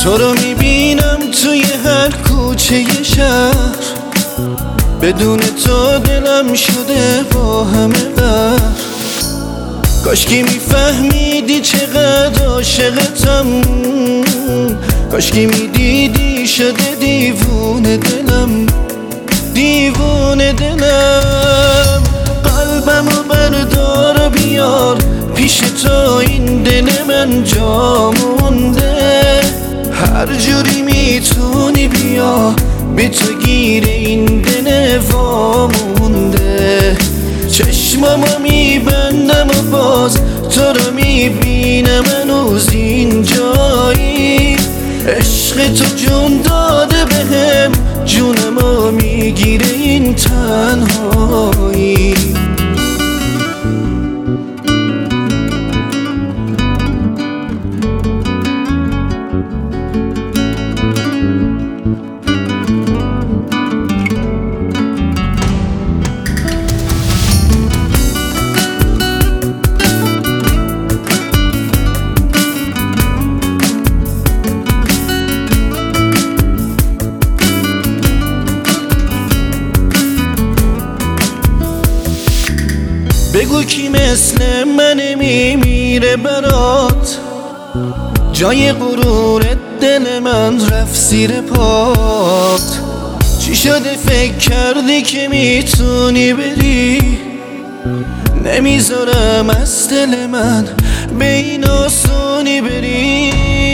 تو رو میبینم توی هر کوچه شهر، بدون تو دلم شده با همه بر. کاشکی میفهمیدی چقدر عاشقتم، کاشکی میدیدی شده دیوونه دلم، دیوونه دلم. قلبمو بردار بیار پیش تو، این دل من جا مونده. هر جوری میتونی بیا به تو گیر این دل وامونده. چشمامو میبندم و باز تو رو میبینم هنوز اینجایی. عشق تو جون داده بهم، جونمو میگیره این تنهایی. بگو کی مثل من میمیره برات، جای غرورت دل من رفت زیر پات. چی شده فکر کردی که میتونی بری؟ نمیذارم از دل من به این آسونی بری.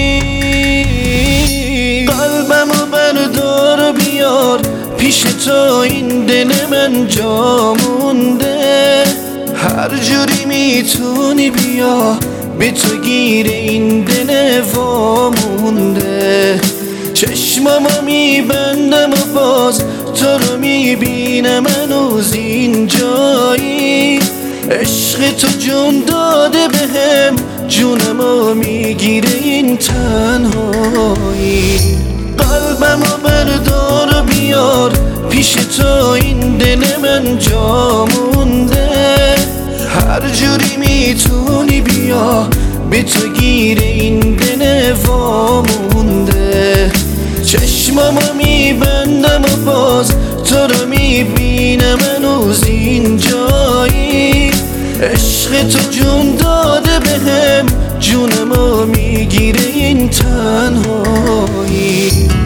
قلبمو بردار بیار پیش تو، این دل من جا مونده. هر جوری میتونی بیا به تو گیر این دل وامونده. چشمامو میبندم و باز تو رو میبینم هنوز اینجایی. عشق تو جون داده بهم، جونمو میگیره این تنهایی. قلبمو بردار بیار پیش تو، این دل من جا مونده. هر جوری میتونی بیا به تو گیر این دل وامونده. چشمامو میبندم و باز تو رو میبینم هنوز اینجایی. عشق تو جون داده بهم، جونمو میگیره این تنهایی.